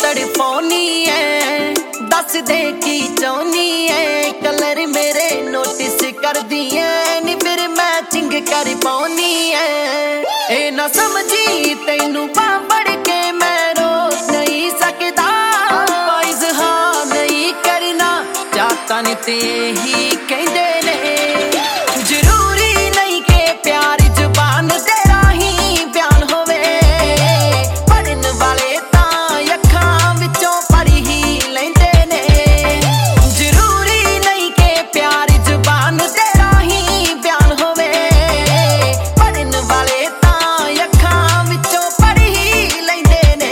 तड़पानी है, दस दे की चाहनी है। कलर मेरे नोटिस कर दिए नी फिर मैचिंग कर पानी है। ए ना समझी तैनू पापड़ के मैं रोक नहीं सकता, इजहार नहीं करना चाहता नी ते ही कहंदे ने। जरूरी नहीं के प्यार जुबान तेरा ही बयान होवे, पढ़न वाले तां अखां विचों पढ़ ही लैंदे ने। जरूरी नहीं के प्यार जुबान तेरा ही बयान होवे, पढ़न वाले तां अखां विचों पढ़ ही लैंदे ने।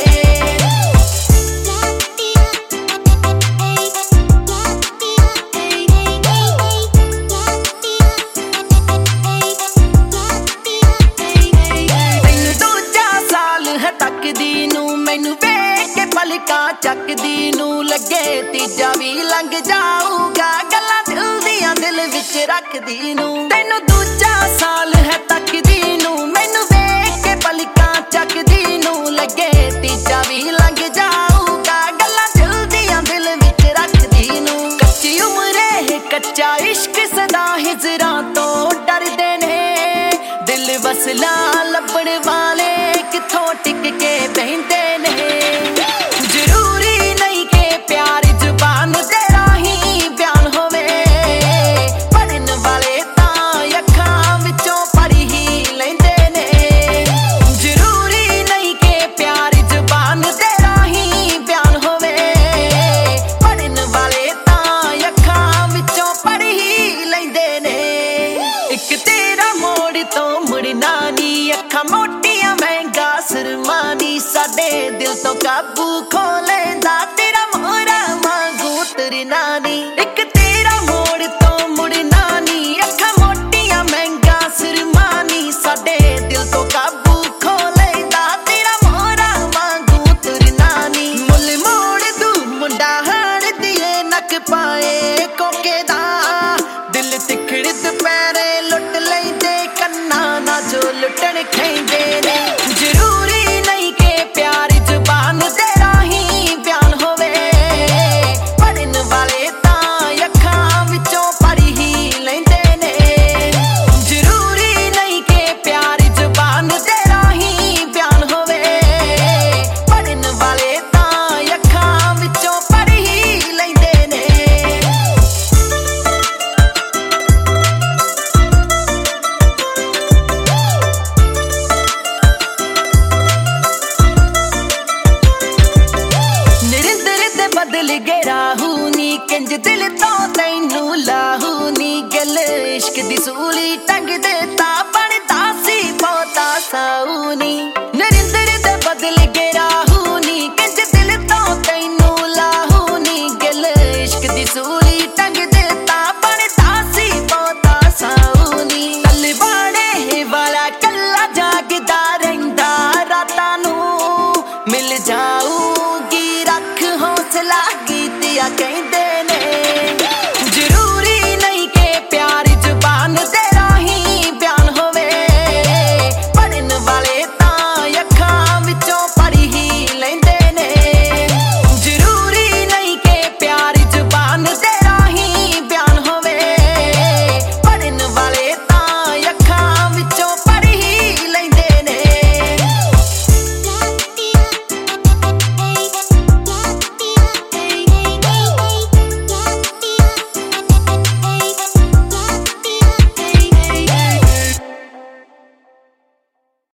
तकदी नू मैनू वेख के पलकां चकदी नू लगे तीजा भी लंघ जाऊगा, गल्लां दिल दियां दिल विच रखदी नू। तैनू दूजा साल है तकदी नू मैनू वेख के पलकां चकदी नू लगे तीजा भी लंघ जाऊगा, गल्लां दिल दियां दिल विच रखदी नू। कच्ची उमरे है कच्चा इश्क सदा हिजरां तो डरदे ने, दिल वसला लभण वाले किथों टिक के बहिंदे ने। जरूरी नहीं के प्यार जुबान तेरा ही बयान होवे, पढ़न वाले तां अखां विचों पढ़ ही लैंदे ने। जरूरी नहीं के प्यार जुबान तेरा ही बयान होवे, पढ़न वाले तां अखां विचों पढ़ ही लैंदे ने। एक तेरा मोड़ तो मुड़ना नी, अखां मोटियां महंगा सरमानी, साडे दिल तो काबू खो लेंदा तेरा मोहरा वांगू तरना नी। एक तेरा मोड़ तो मुड़ना नी, अखां मोटियां महंगा सरमानी, साडे दिल तो काबू खो लेंदा तेरा मोहरा वांगू तरना नी। मुल मोड़ दू मुंडा हार दिए नक पाए